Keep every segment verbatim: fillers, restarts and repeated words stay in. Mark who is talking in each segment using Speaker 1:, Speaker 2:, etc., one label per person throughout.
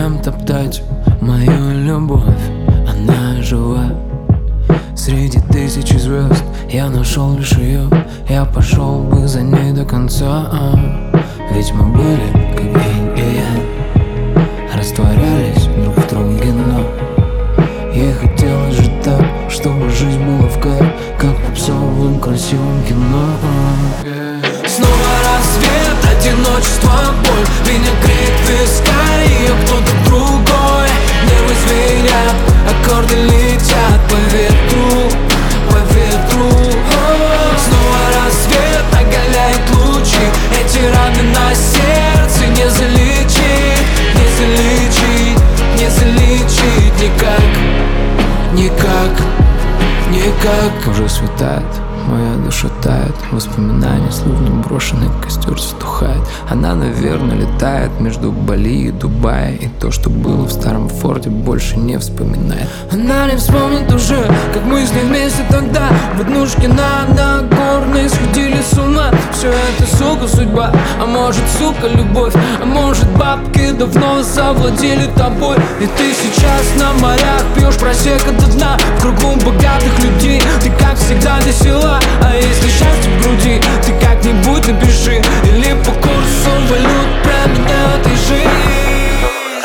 Speaker 1: Зачем топтать мою любовь? Она жива среди тысячи звезд. Я нашел лишь ее, я пошел бы за ней до конца. Ведь мы были как инь и янь, растворялись друг в друге, но ей хотелось же так, чтобы жизнь была в кайф, как в попсовом красивом кино. Снова рассвет, одиночество, боль меня греет в виска, ее кто-то другой. Нервы звенят, аккорды летят по ветру, по ветру. Снова рассвет оголяет лучи, эти раны на сердце не залечить, не залечить, не залечить никак, никак, никак. Уже светает, моя душа тает, воспоминания словно брошенный костер затухает. Она, наверное, летает между Бали и Дубая, и то, что было в старом форте, больше не вспоминает. Она не вспомнит уже, как мы с ней вместе тогда в однушке на Нагорной сходили с ума. Все это, сука, судьба, а может, сука, любовь, а может, бабки давно завладели тобой. И ты сейчас на морях пьешь просека до дна, в кругу богатых людей. Ты, как всегда, весела, а если счастье в груди, ты как-нибудь напиши, или по курсу валют променяй ты жизнь.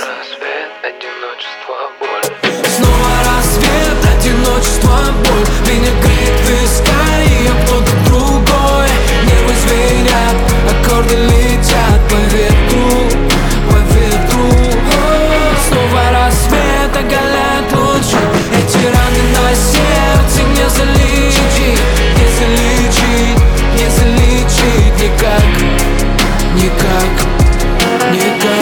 Speaker 1: Снова рассвет, одиночество, боль меня греет в виска, ее кто-то другой. Нервы звенят, аккорды летят по ветру, по ветру. Снова рассвет оголяет лучи, эти раны на сердце не залечить, не залечить, не залечить никак, никак, никак.